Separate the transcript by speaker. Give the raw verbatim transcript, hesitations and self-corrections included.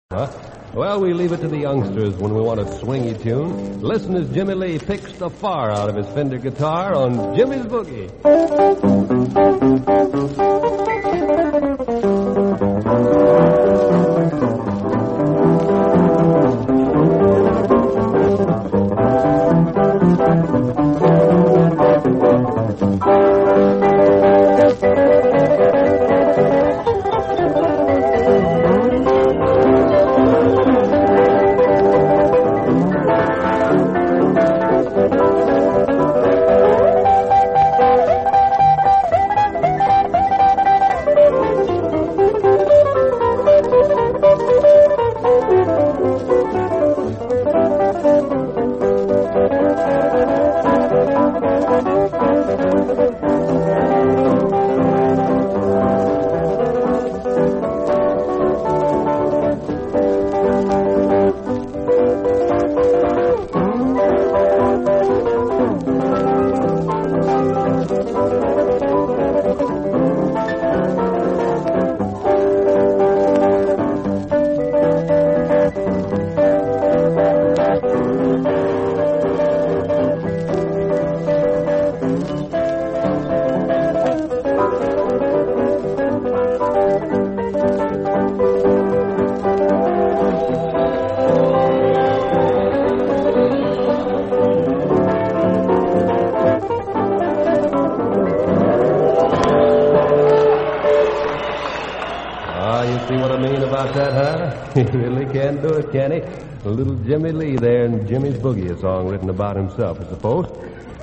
Speaker 1: Huh? Well, we leave it to the youngsters when we want a swingy tune. Listen as Jimmy Lee picks the far out of his Fender guitar on Jimmy's Boogie. See what I mean about that, huh? He really can do it, can he? A little Jimmy Lee there in Jimmy's Boogie, a song written about himself, I suppose.